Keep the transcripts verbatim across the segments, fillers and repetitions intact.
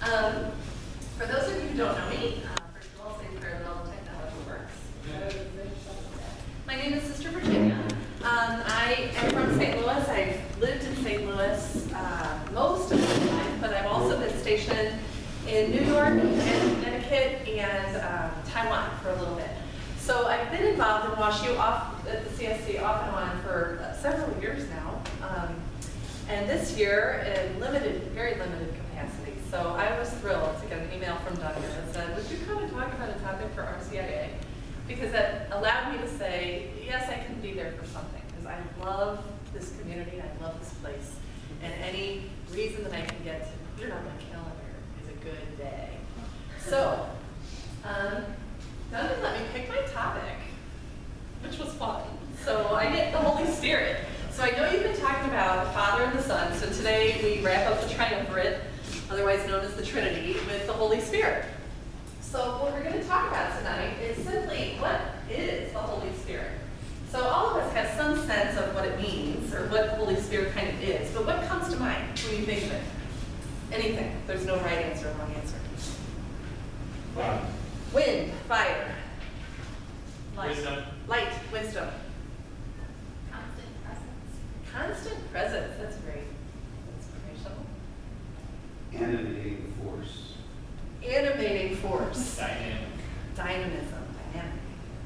Um, for those of you who don't know me, uh, first of all, say a prayer that all the technology works. My name is Sister Virginia. Um, I am from Saint Louis. I've lived in Saint Louis uh, most of my life, but I've also been stationed in New York and Connecticut and um, Taiwan for a little bit. So I've been involved in WashU off at the C S C off and on for uh, several years now. Um, and this year in limited, very limited capacity. So I was thrilled to get an email from Doug that said, would you come and talk about a topic for R C I A? Because that allowed me to say, yes, I can be there for something. Because I love this community, I love this place. And any reason that I can get to put it on my calendar is a good day. So, um, Doug let me pick my topic, which was fun. So I get the Holy Spirit. So I know you've been talking about the Father and the Son. So today we wrap up the triumvirate, otherwise known as the Trinity, with the Holy Spirit. So what we're going to talk about tonight is simply what is the Holy Spirit. So all of us have some sense of what it means or what the Holy Spirit kind of is. But what comes to mind when you think of it? Anything. There's no right answer or wrong answer. Wow. Wind, fire, light, Wisdom. light, wisdom. Constant presence. Constant presence, that's great. Inspirational. Animating force. Animating force. Dynamic. Dynamism, dynamic.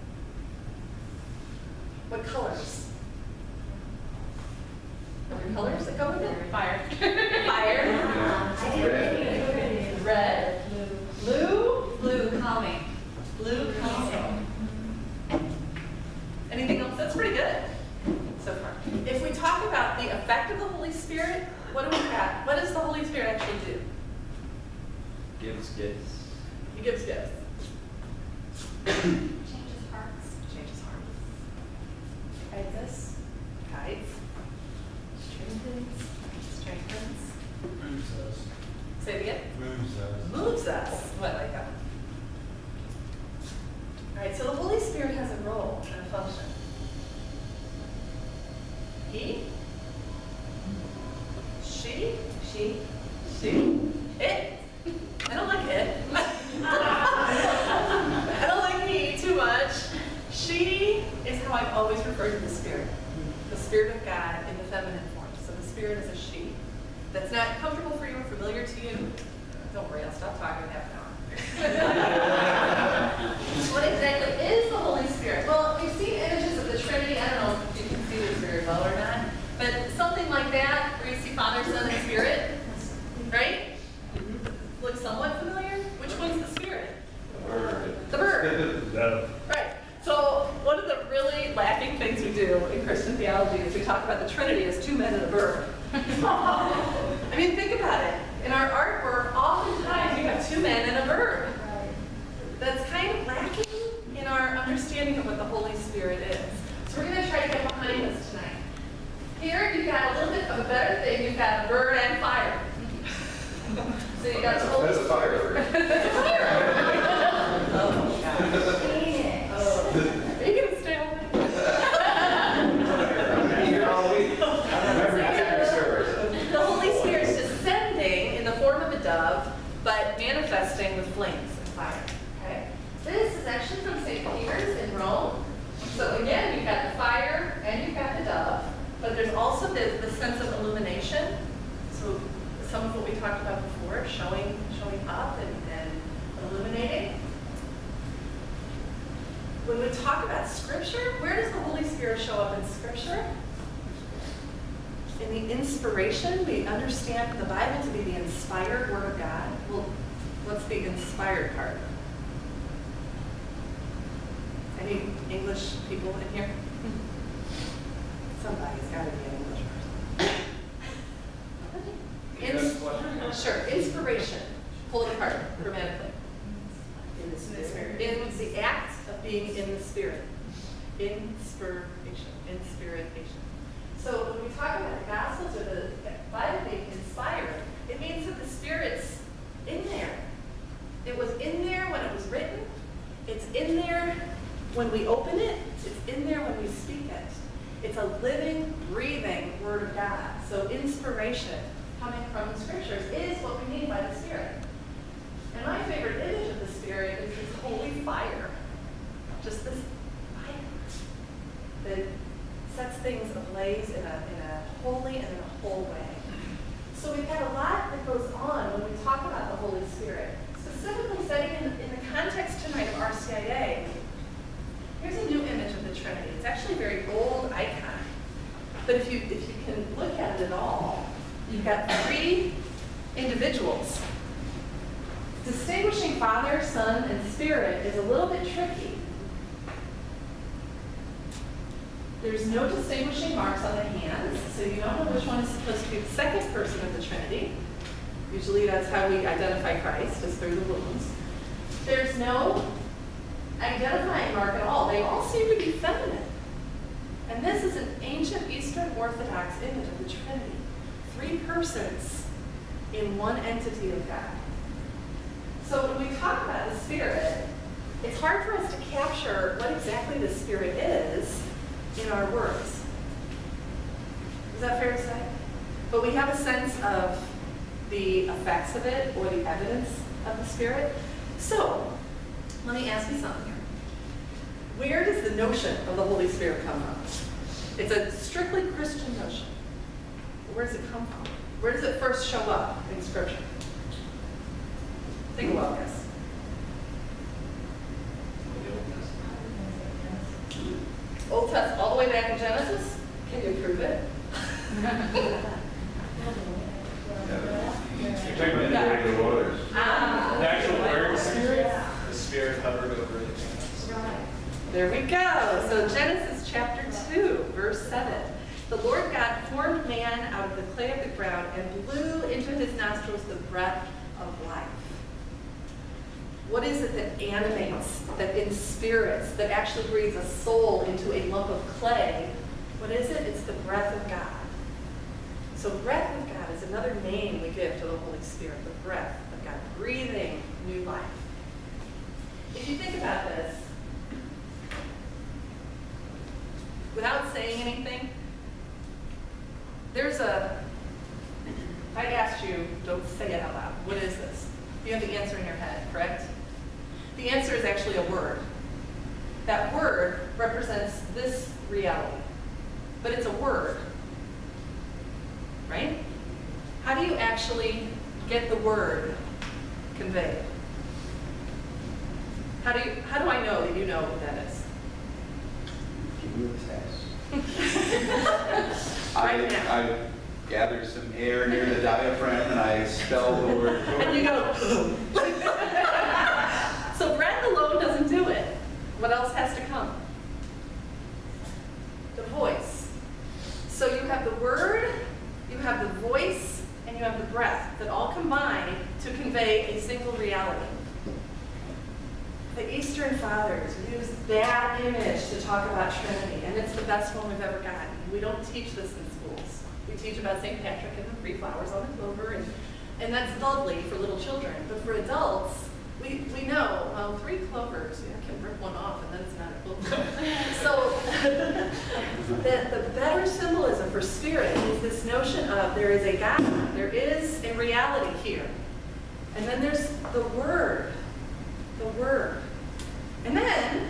What colors? Are there colors that go with it? Fire. Fire. Red. Red. Blue. Blue, calming. Blue, calming. Anything else? That's pretty good so far. If we talk about the effect of the Holy Spirit, what do we have? What does the Holy Spirit actually do? Gives gifts. He gives gifts. Changes hearts. Changes hearts. Guides us. Guides. Strengthens. Strengthens. Moves us. Say it again. Moves us. Moves us. What, like that? All right, so the Holy Spirit has a role and a function. He, she, she, she, it. I don't like it. I don't like he too much. She is how I've always referred to the Spirit. The Spirit of God in the feminine form. So the Spirit is a she. That's not comfortable for you or familiar to you. Don't worry, I'll stop talking in half an hour. What exactly is the Holy Spirit? Well, we've seen images of the Trinity. I don't know if you can see this very well or not, but something like that, where you see Father, Son, and Spirit, right? Looks somewhat familiar. Which one's the Spirit? Bird. The bird. No. Right. So one of the really lacking things we do in Christian theology is we talk about the Trinity as two men and a bird. I mean, think about it. In our artwork, oftentimes you have two men and a bird. That's kind of lacking in our understanding of what the Holy Spirit is. So we're going to try to get behind this tonight. Here you've got a little bit of a better thing. You've got a bird and fire. So you got the Holy That's a fire. That's a fire. Oh, gosh. Phoenix. Oh. Are you going to stay all night? I'm gonna be here all week. I remember after service. The Holy Spirit's descending in the form of a dove, but manifesting with flames and fire. Okay? This is actually from Saint Peter's in Rome. So again, you've got the fire and you've got the dove, but there's also the, the sense of illumination. So some of what we talked about before, showing showing up and, and illuminating. When we talk about Scripture, where does the Holy Spirit show up in Scripture? In the inspiration, we understand the Bible to be the inspired Word of God. Well, what's the inspired part? Any English people in here? Somebody's got to be an English person. Ins- sure, inspiration. Pull it apart grammatically. In the spirit. In the act of being in the Spirit. Inspiration. Inspiration. So when we talk about the Gospels or the Bible being inspired, it means that the Spirit's in there. It was in there when it was written. It's in there when we open it. It's in there when we speak it. It's a living, breathing Word of God. So inspiration coming from the Scriptures is what we mean by the Spirit. Spirit. Specifically studying in, in the context tonight of R C I A, here's a new image of the Trinity. It's actually a very old icon. But if you, if you can look at it at all, you've got three individuals. Distinguishing Father, Son, and Spirit is a little bit tricky. There's no distinguishing marks on the hands, so you don't know which one is supposed to be the second person of the Trinity. Usually that's how we identify Christ, is through the wounds. There's no identifying mark at all. They all seem to be feminine. And this is an ancient Eastern Orthodox image of the Trinity. Three persons in one entity of God. So when we talk about the Spirit, it's hard for us to capture what exactly the Spirit is in our words. Is that fair to say? But we have a sense of the effects of it or the evidence of the Spirit. So, let me ask you something here. Where does the notion of the Holy Spirit come from? It's a strictly Christian notion. Where does it come from? Where does it first show up in Scripture? Think about this. Old Testament, all the way back in Genesis? Can you prove it? The waters. Ah, The actual word Spirit. the Spirit hovered over the things. There we go. So Genesis chapter two, verse seven. The Lord God formed man out of the clay of the ground and blew into his nostrils the breath of life. What is it that animates, that inspirits, that actually breathes a soul into a lump of clay? What is it? It's the breath of God. So breath of God is another name we give to the Holy Spirit, the breath of God, breathing new life. If you think about this, without saying anything, there's a, if I asked you, don't say it out loud, what is this? You have the answer in your head, correct? The answer is actually a word. That word represents this reality, but it's a word, right? How do you actually get the word conveyed? How do you, how do I know that you know what that is? Give me a test. I, Right now. I gather some air near the diaphragm and I spell the word. And you go, so breath alone doesn't do it. What else has to come? The voice. So you have the word, you have the voice, and you have the breath that all combine to convey a single reality. The Eastern Fathers use that image to talk about Trinity, and it's the best one we've ever gotten. We don't teach this in schools. We teach about Saint Patrick and the three flowers on the clover, and, and that's lovely for little children. But for adults, we, we know, well, three clovers, yeah, I can rip one off and then it's not a clover. So the, the better symbolism for spirit is this notion of there is a God, there is a reality here. And then there's the Word, the Word. And then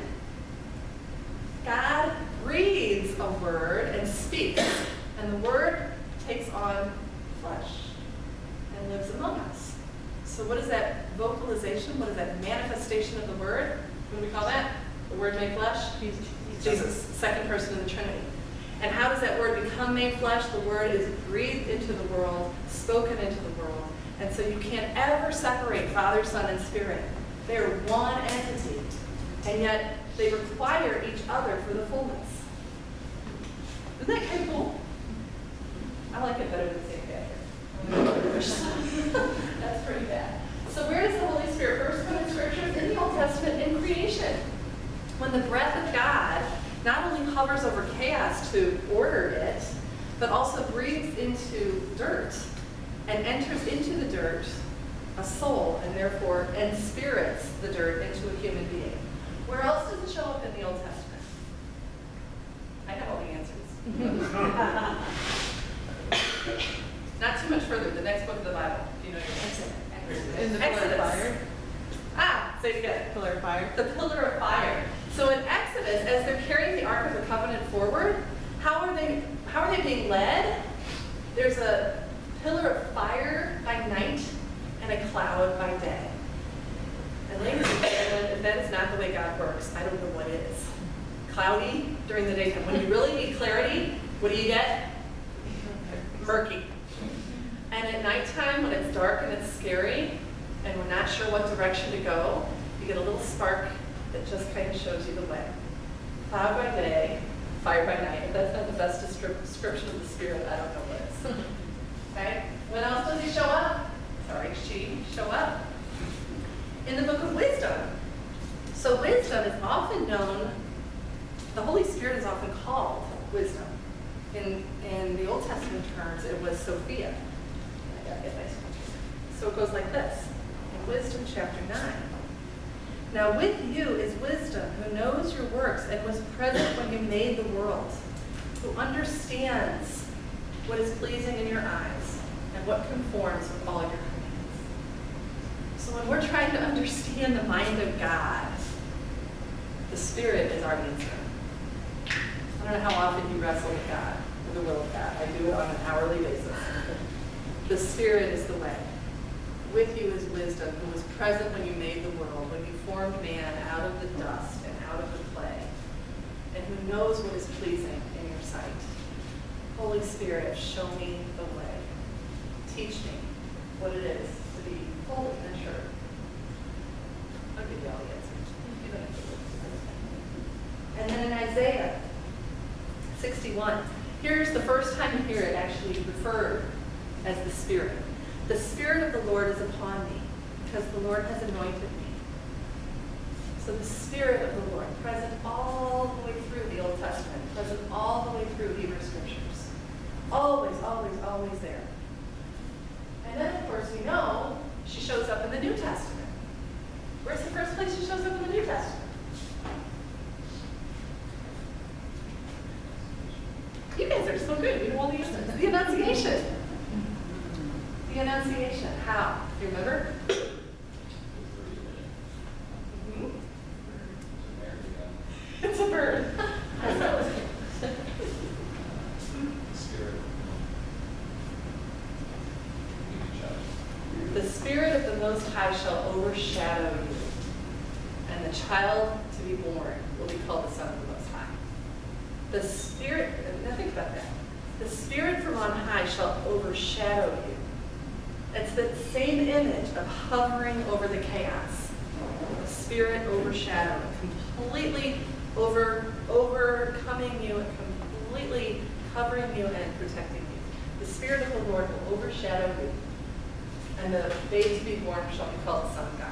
God breathes a word and speaks, and the word takes on flesh and lives among us. So what is that vocalization? What is that manifestation of the word? What do we call that? The word made flesh? Jesus. Jesus, second person of the Trinity. And how does that word become made flesh? The word is breathed into the world, spoken into the world. And so you can't ever separate Father, Son, and Spirit. They're one entity. And yet they require each other for the fullness. Isn't that kind of cool? I like it better than Saint Patrick. That's pretty bad. So where does the Holy Spirit first come in Scripture? In the Old Testament, in creation. When the breath of God not only hovers over chaos to order it, but also breathes into dirt and enters into the dirt a soul, and therefore, and spirits the dirt into a human being. Where else does it show up in the Old Testament? I have all the answers. Not too much further, the next book of the Bible. Do you know your answer? In the pillar of Exodus. fire? Ah, say it again. Pillar of fire. The pillar of fire. So in Exodus, as they're carrying the Ark of the Covenant forward, how are they, how are they being led? There's a pillar of fire by night and a cloud by day. And ladies and gentlemen, if that is not the way God works, I don't know what is. Cloudy during the daytime. When you really need clarity, what do you get? Murky. And at nighttime, when it's dark and it's scary, and we're not sure what direction to go, you get a little spark that just kind of shows you the way. Cloud by day, fire by night. If that's not the best descrip- description of the Spirit, I don't know what is. Okay? When else does he show up? Sorry, she show up. In the book of wisdom. So wisdom is often known, the Holy Spirit is often called wisdom. In, in the Old Testament terms, it was Sophia. I gotta get my scripture. So it goes like this, in Wisdom chapter nine. Now with you is wisdom, who knows your works and was present when you made the world, who understands what is pleasing in your eyes and what conforms with all your commands. So when we're trying to understand the mind of God, the Spirit is our answer. I don't know how often you wrestle with God, with the will of God. I do it on an hourly basis. The Spirit is the way. With you is wisdom, who was present when you made the world, when you formed man out of the dust and out of the clay, and who knows what is pleasing in your sight. Holy Spirit, show me the way. Teach me what it is to be holy and sure. I'll give you all the answers. You don't have to look. And then in Isaiah sixty-one, here's the first time you hear it actually referred as the Spirit. The Spirit of the Lord is upon me, because the Lord has anointed me. So the Spirit of the Lord, present all the way through the Old Testament, present all the way through Hebrew Scriptures. Always, always, always there. And then, of course, we know she shows up in the New Testament. Where's the first place she shows up in the New Testament? You guys are so good. You know all the answers. The Annunciation. The Annunciation. How? Do you remember? Mm-hmm. It's a bird. The Spirit of the Most High shall overshadow you, and the child to be born will be called the Son of the Most High. The Spirit, now think about that. The Spirit from on high shall overshadow you. It's that same image of hovering over the chaos. The Spirit overshadowing, completely over, overcoming you and completely covering you and protecting you. The Spirit of the Lord will overshadow you, and the baby to be born shall be called the Son of God.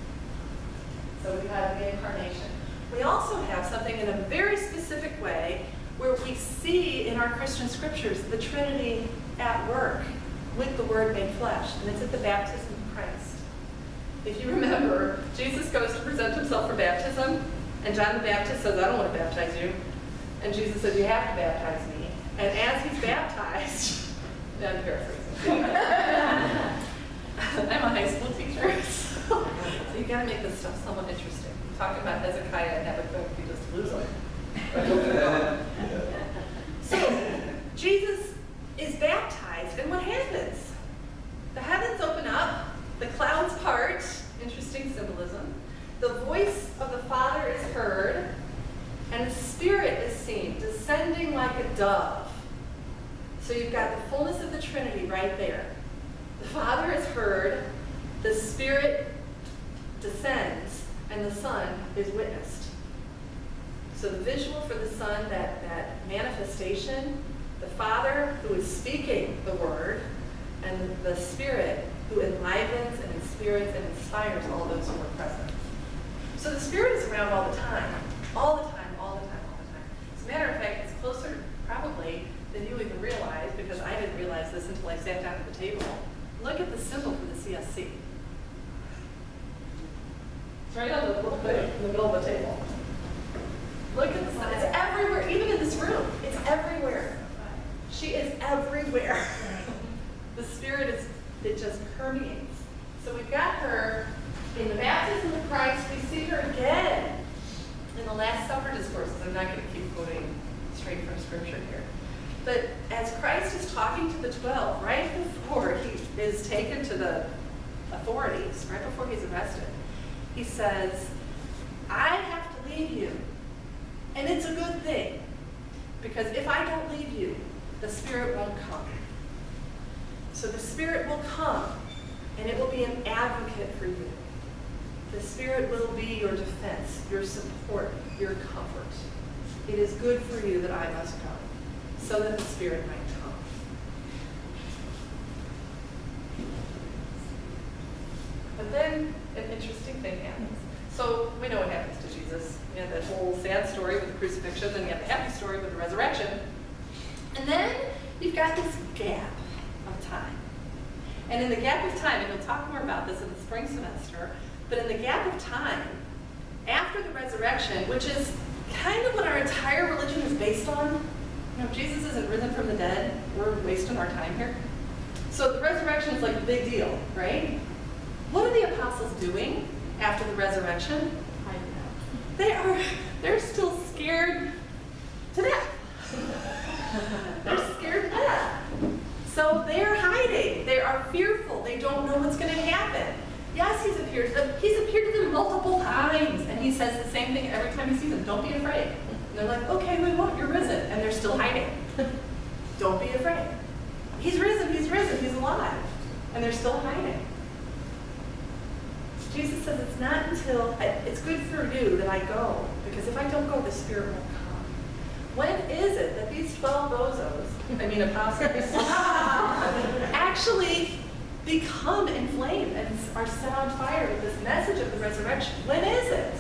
So we have the incarnation. We also have something in a very specific way where we see in our Christian scriptures the Trinity at work with the Word made flesh, and it's at the baptism of Christ. If you remember, Jesus goes to present himself for baptism, and John the Baptist says, I don't want to baptize you. And Jesus says, you have to baptize me. And as he's baptized, I'm paraphrasing. I'm a high school teacher, so, so you got to make this stuff somewhat interesting. Talking about Hezekiah and Habakkuk, you just lose them. So Jesus is baptized, and what happens? The heavens open up, the clouds part, interesting symbolism. The voice of the Father is heard, and the Spirit is seen, descending like a dove. So you've got the fullness of the Trinity right there. The Father is heard, the Spirit descends, and the Son is witnessed. So the visual for the Son, that, that manifestation, the Father who is speaking the Word, and the Spirit who enlivens and inspires and inspires all those who are present. So the Spirit is around all the time, all the time, all the time, all the time. As a matter of fact, it's closer probably than you even realize, because I didn't realize this until I sat down at the table. Look at the symbol for the C S C. It's right on the little thing in the middle of the table. Look at the sun. It's everywhere, even in this room. It's everywhere. She is everywhere. The Spirit is, it just permeates. So we've got her in the baptism of Christ. We see her again in the Last Supper discourses. I'm not going to keep quoting straight from Scripture here. But as Christ is talking to the twelve, right before he is taken to the authorities, right before he's arrested, he says, I have to leave you. And it's a good thing, because if I don't leave you, the Spirit won't come. So the Spirit will come, and it will be an advocate for you. The Spirit will be your defense, your support, your comfort. It is good for you that I must go, so that the Spirit might come. But then an interesting thing happens. So we know what happens to Jesus. You have that whole sad story with the crucifixion, then you have the happy story with the resurrection. And then you've got this gap of time. And in the gap of time, and we'll talk more about this in the spring semester, but in the gap of time, after the resurrection, which is kind of what our entire religion is based on, you know, if Jesus isn't risen from the dead, we're wasting our time here. So the resurrection is like a big deal, right? What are the apostles doing after the resurrection? They are, they're still scared to death. They're scared to death. So they're hiding. They are fearful. They don't know what's going to happen. Yes, he's appeared to them. He's appeared to them multiple times. And he says the same thing every time he sees them. Don't be afraid. And they're like, okay, we won't. You're risen. And they're still hiding. Don't be afraid. He's risen. He's risen. He's alive. And they're still hiding. Jesus says it's not until, I, it's good for you that I go. Because if I don't go, the Spirit won't come. When is it that these twelve bozos, I mean apostles, actually become inflamed and are set on fire with this message of the resurrection? When is it?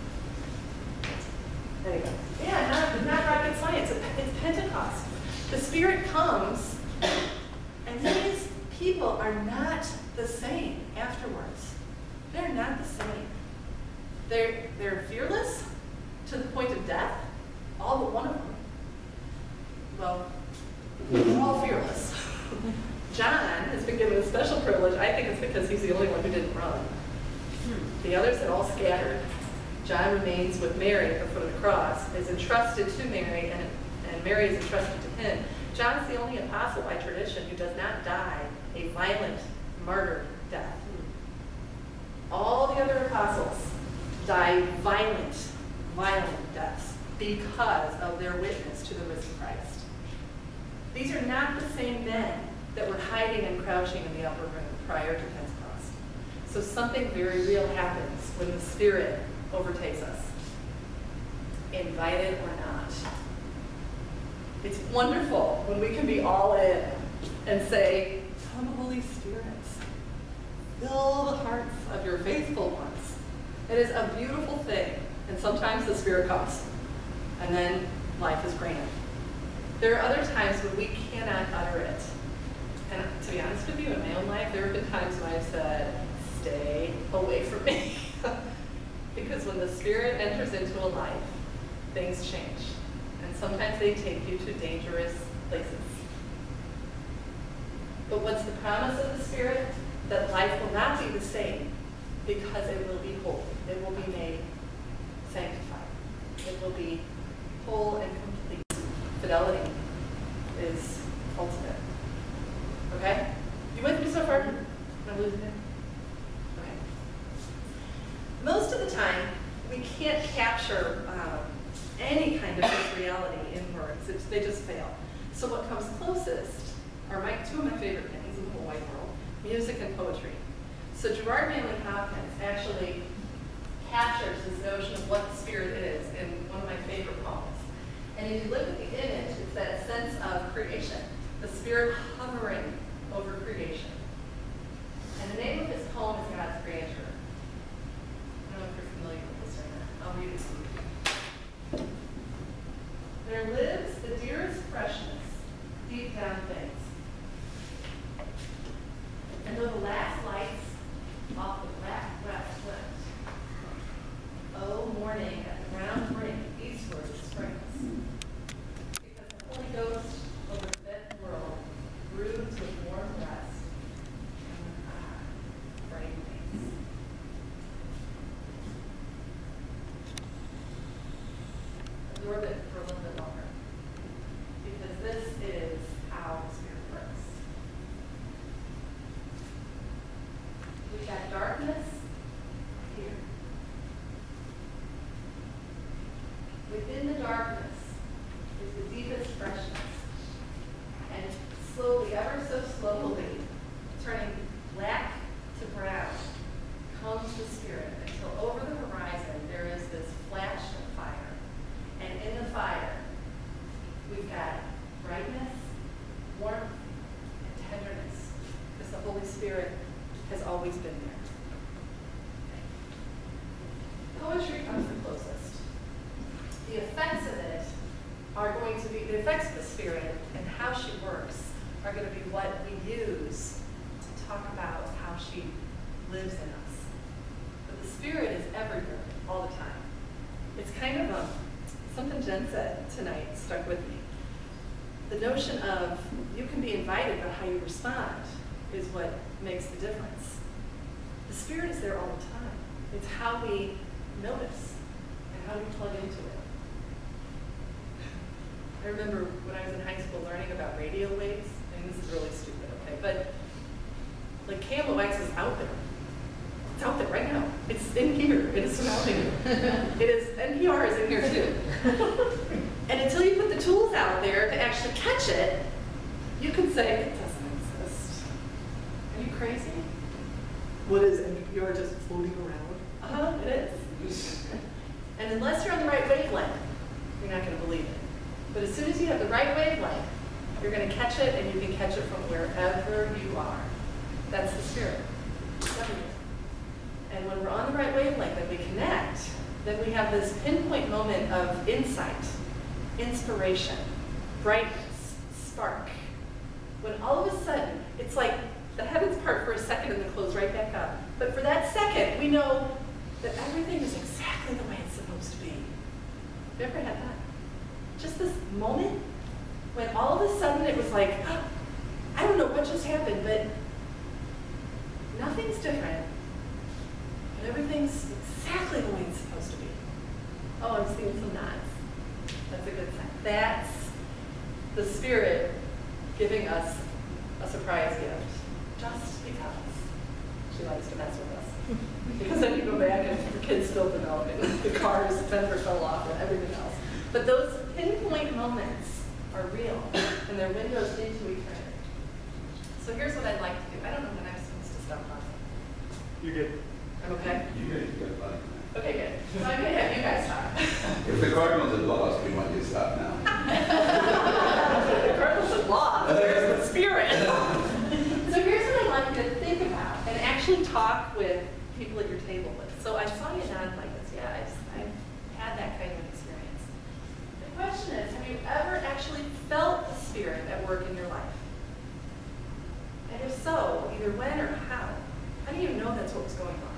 There you go. Yeah, not, not rocket science. It's Pentecost. The Spirit comes, and these people are not the same afterwards. They're not the same. They're, they're fearless to the point of death, all but one of them. Well, they're all fearless. John has been given a special privilege. I think it's because he's the only one who didn't run. The others had all scattered. John remains with Mary at the foot of the cross, is entrusted to Mary, and, and Mary is entrusted to him. John's the only apostle by tradition who does not die a violent, martyr death. All the other apostles die violent, violent deaths because of their witness to the risen Christ. These are not the same men that were hiding and crouching in the upper room prior to Pentecost. So something very real happens when the Spirit overtakes us, invited or not. It's wonderful when we can be all in and say, come Holy Spirit, fill the hearts of your faithful ones. It is a beautiful thing, and sometimes the Spirit comes, and then life is grand. There are other times when we cannot utter it. And to be honest with you, in my own life, there have been times when I've said, stay away from me. Because when the Spirit enters into a life, things change. And sometimes they take you to dangerous places. But what's the promise of the Spirit? That life will not be the same, because it will be holy. It will be made sanctified. It will be whole and complete. Fidelity is ultimate. Okay? You with me so far? Am I losing it? Okay. Most of the time, we can't capture um, any kind of this reality in words. It's, they just fail. So what comes closest are my two of my favorite things in the whole wide world: music and poetry. So Gerard Manley Hopkins actually captures this notion of what the Spirit is in one of my favorite poems. And if you look at the image, it's that sense of creation, the Spirit hovering over creation. And the name of his poem is God's Grandeur. I don't know if you're familiar with this or not. I'll read it to you. There lives the dearest freshness deep down things. And though the last lights off the black west went, oh, morning at the round brink eastward springs, because the Holy Ghost over the dead world broods with warm rest and with ah, bright wings. Absorb it for a little bit longer, because this is how the Spirit works. We've got the effects of the Spirit and how she works are going to be what we use to talk about how she lives in us. But the Spirit is everywhere, all the time. It's kind of um, something Jen said tonight stuck with me. The notion of you can be invited, but how you respond is what makes the difference. The Spirit is there all the time. It's how we notice and how we plug into it. I remember when I was in high school learning about radio waves, and this is really stupid, okay, but like K M O X is out there. It's out there right now. It's in here. It is surrounding you. It is, N P R is in here too. And until you put the tools out there to actually catch it, you can say, it doesn't exist. Are you crazy? What is N P R just floating around? Uh-huh, it is. And unless you're on the right wavelength, you're not going to believe it. But as soon as you have the right wavelength, you're going to catch it, and you can catch it from wherever you are. That's the Spirit. It's everywhere. And when we're on the right wavelength and we connect, then we have this pinpoint moment of insight, inspiration, brightness, spark. When all of a sudden, it's like the heavens part for a second and then close right back up. But for that second, we know that everything is exactly the way it's supposed to be. Have you ever had that? Just this moment when all of a sudden it was like, oh, I don't know what just happened, but nothing's different. But everything's exactly the way it's supposed to be. Oh, I'm seeing some nods. That's a good sign. That's the Spirit giving us a surprise gift, just because she likes to mess with us. Because then you go back and the kids spilled the milk and the car's fender fell off and everything else. But those pinpoint moments are real, and they're windows into eternity. So here's what I'd like to do. I don't know when I'm supposed to stop talking. You're good. I'm okay? You guys got buddy. Okay, good. So I'm going to have you guys talk. If the Cardinals had lost, we want you to stop now. The Cardinals have lost. There's the Spirit. So here's what I'd like you to think about and actually talk with people at your table with. So I saw you nod like this. Yeah, I've, I've had that kind of experience. The question is, have you ever actually felt the Spirit at work in your life? And if so, either when or how? How do you know that's what was going on?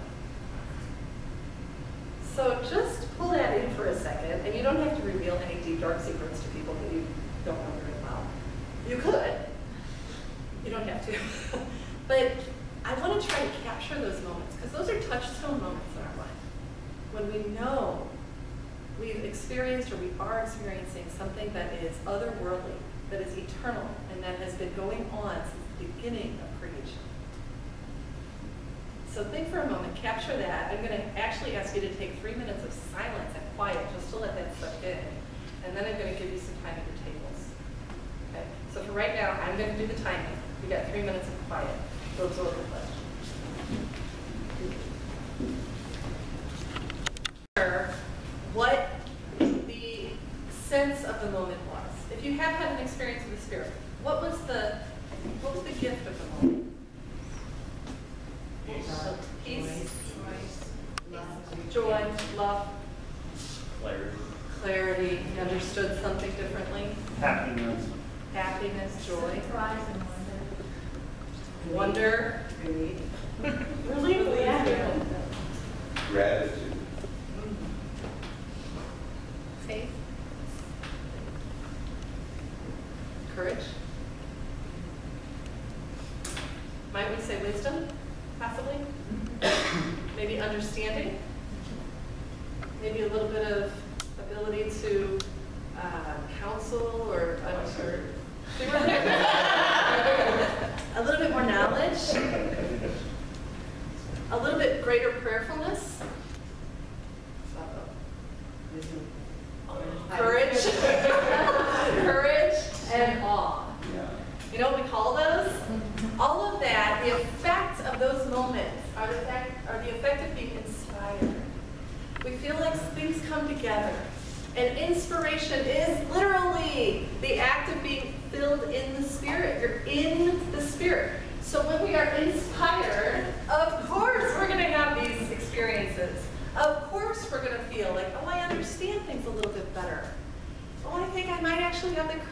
So just pull that in for a second, and you don't have to reveal any deep, dark secrets to people that you don't know very well. You could. You don't have to. But I want to try to capture those moments, because those are touchstone moments in our life. When we know we've experienced or we are experiencing something that is otherworldly, that is eternal, and that has been going on since the beginning of creation. So think for a moment, capture that. I'm going to actually ask you to take three minutes of silence and quiet just to let that soak in. And then I'm going to give you some time at your tables. Okay? So for right now, I'm going to do the timing. You got three minutes of quiet to absorb the question. What the sense of the moment was. If you have had an experience with the Spirit, what was the what was the gift of the moment? Peace, joy, love, Clarity. clarity, you understood something differently, Happiness. happiness, joy, Surprise and wonder, wonder. relief, yeah. Gratitude. Faith, courage. Might we say wisdom, possibly? Maybe understanding? Maybe a little bit of ability to uh, counsel or, I'm sure, a little bit more knowledge, a little bit greater prayerfulness, courage, courage, and awe. Yeah. You know what we call those? All of that, the effect of those moments are the effect, are the effect of being inspired. We feel like things come together. And inspiration is literally the act of being filled in the Spirit. You're in the Spirit. So when we are inspired, of course we're going to have these experiences. Of course we're going to feel like, oh, I understand things a little bit better. Oh, I think I might actually have the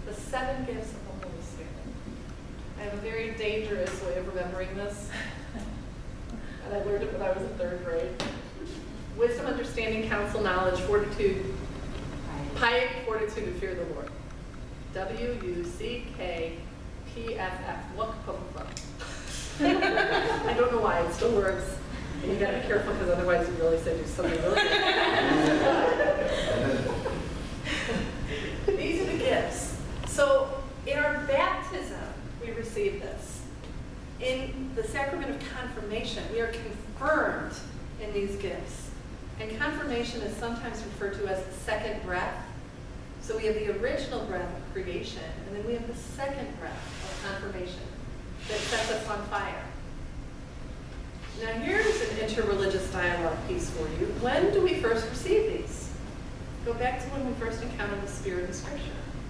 the seven gifts of the Holy Spirit. I have a very dangerous way of remembering this, and I learned it when I was in third grade. Wisdom, understanding, counsel, knowledge, fortitude, piety, fortitude, and fear of the Lord. W U C K P F F. Wuk puk puk. I don't know why, it still works. And you gotta be careful because otherwise you really say do something really good. These are the gifts. So in our baptism, we receive this. In the sacrament of confirmation, we are confirmed in these gifts. And confirmation is sometimes referred to as the second breath. So we have the original breath of creation, and then we have the second breath of confirmation that sets us on fire. Now here's an interreligious dialogue piece for you. When do we first receive these? Go back to when we first encountered the Spirit in Scripture.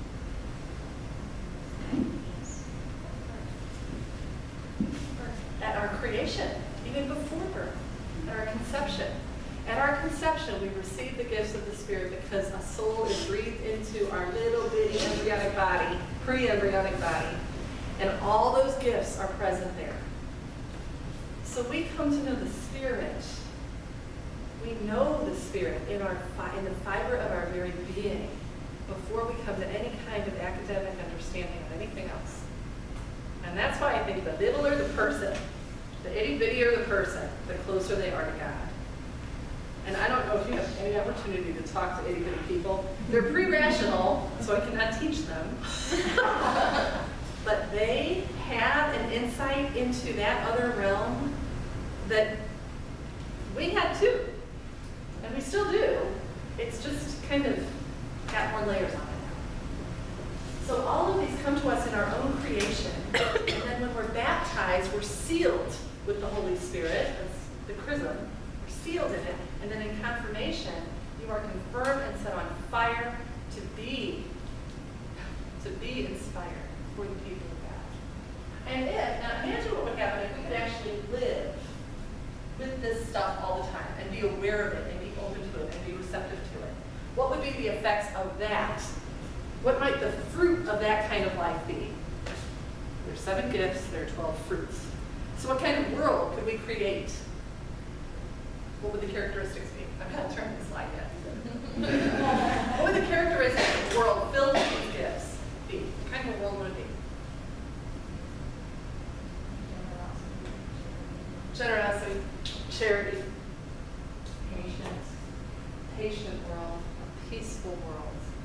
At our creation, even before birth, at our conception. At our conception, we receive the gifts of the Spirit because a soul is breathed into our little bitty embryonic body, pre-embryonic body, and all those gifts are present there. So we come to know the Spirit. We know the Spirit in our fi in the fiber of our very being before we come to any kind of academic understanding of anything else. And that's why I think the littler the person, the itty-bittier the person, the closer they are to God. And I don't know if you have any opportunity to talk to itty-bitty people. They're pre-rational, so I cannot teach them. But they have an insight into that other realm that we had too. And we still do. It's just kind of got more layers on it now. So all of these come to us in our own creation. And then when we're baptized, we're sealed with the Holy Spirit. That's the chrism. We're sealed in it. And then in confirmation, you are confirmed and set on fire to be, to be inspired for the people of God. And if, now imagine what would happen if we could actually live with this stuff all the time and be aware of it and be open to it and be receptive to it. What would be the effects of that? What might the fruit of that kind of life be? There are seven gifts, there are twelve fruits. So what kind of world could we create? What would the characteristics be? I've not turned the slide yet. What would the characteristics of a world filled with these gifts be? What kind of a world would it be? Generosity, charity, patience, patient world, a peaceful world.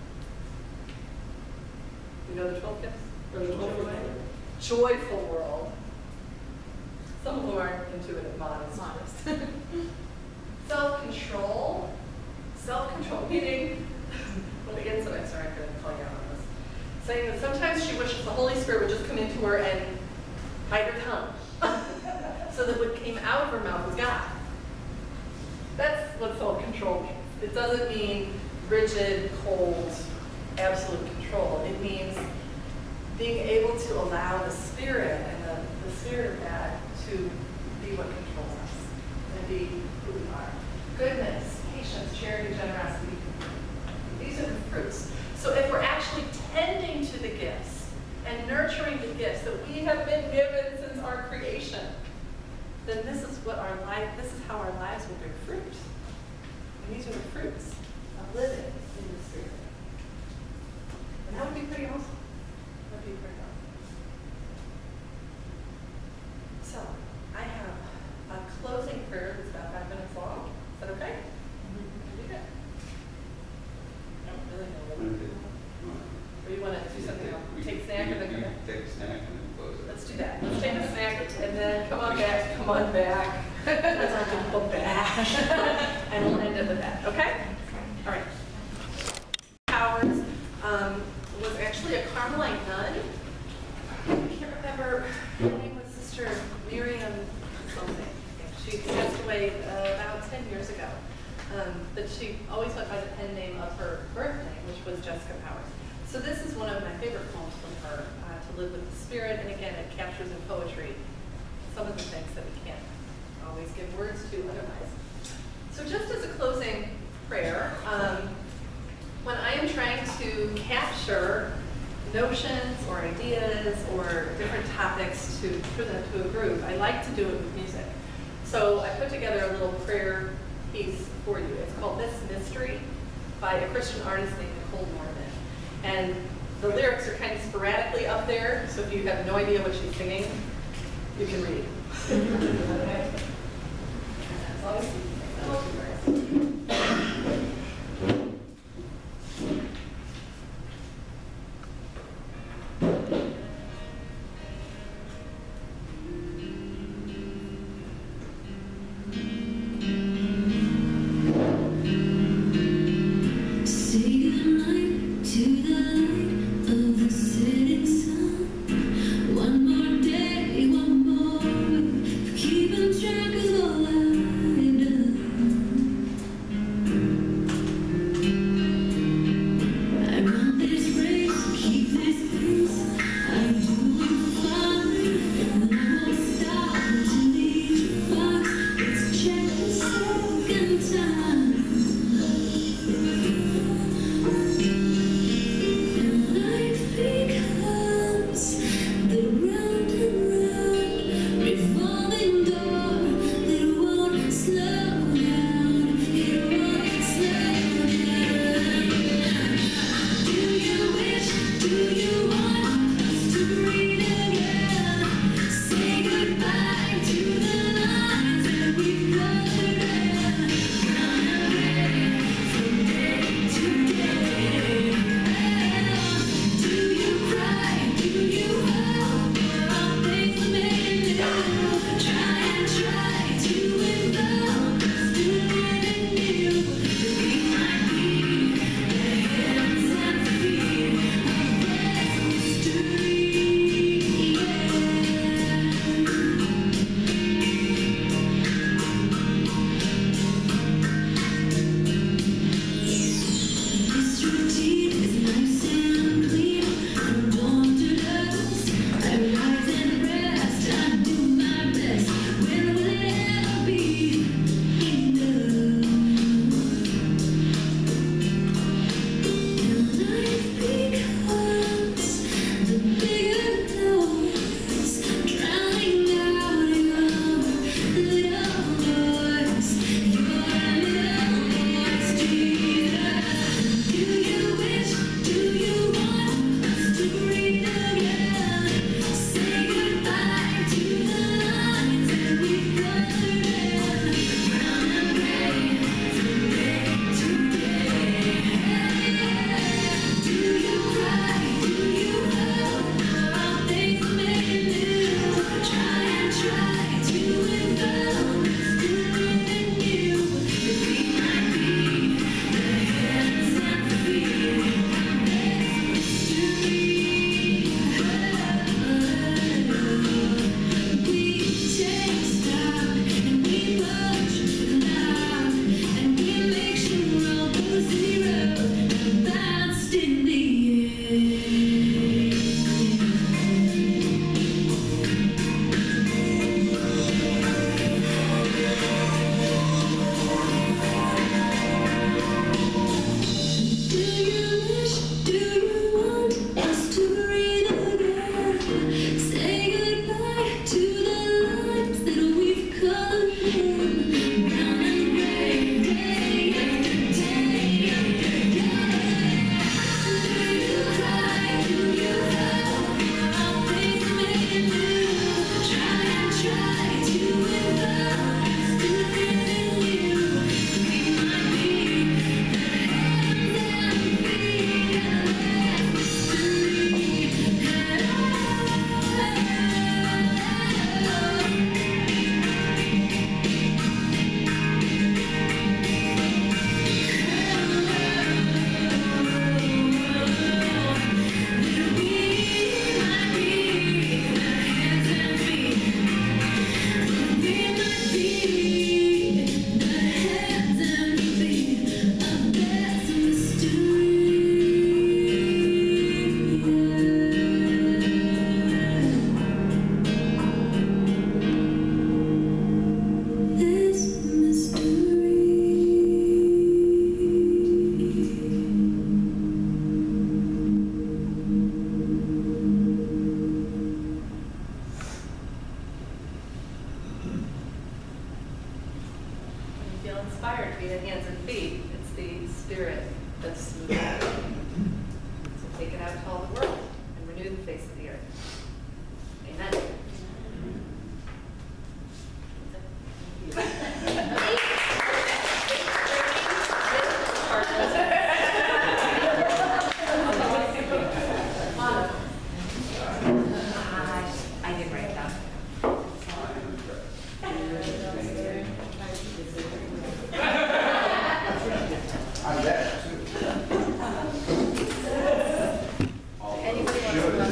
You know the twelve gifts? Or the twelve fruits? Joyful world. Some of them aren't intuitive, modest. Modest. Self-control. Self-control, meaning, well, again, so I'm sorry, I couldn't call you out on this. Saying that sometimes she wishes the Holy Spirit would just come into her and bite her tongue. So that what came out of her mouth was God. That's what self-control means. It doesn't mean rigid, cold, absolute control. It means being able to allow the Spirit and the, the Spirit of God to be what controls us and be who we are. Goodness, patience, charity, generosity. These are the fruits. So if we're actually tending to the gifts and nurturing the gifts that we have been given since our creation, then this is what our life, this is how our lives will bear fruit. And these are the fruits of living in the Spirit. And that would be pretty awesome. That would be pretty awesome. So, I have a closing prayer that's about five minutes long. Is that okay? Mm-hmm. Do that. I don't really know what to do. Or you want to do something else? Take a snack and then come back? Take a snack and then close it. Let's do that. Let's take a snack and then come on back. Come on back. Let's go back. And we'll end at the back. Okay? All right. Powers um, was actually a Carmelite nun. I can't remember. Her name was Sister Miriam something. She passed away uh, about ten years ago. Um, but she always went by the pen name of her birth name, which was Jessica Powers. So this is one of my favorite poems from her, uh, To Live with the Spirit, and again, it captures in poetry some of the things that we can't always give words to otherwise. So just as a closing prayer, um, when I am trying to capture notions or ideas or different topics to present to a group, I like to do it with music. So I put together a little prayer piece for you. It's called This Mystery by a Christian artist named Nicole Norman. And the lyrics are kind of sporadically up there, so if you have no idea what she's singing, you can read. Okay? As long as you- Say goodnight to the light of the setting sun. One more day, one more week, keeping track of all I've done. I run this race, keep this pace. I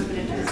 moving into the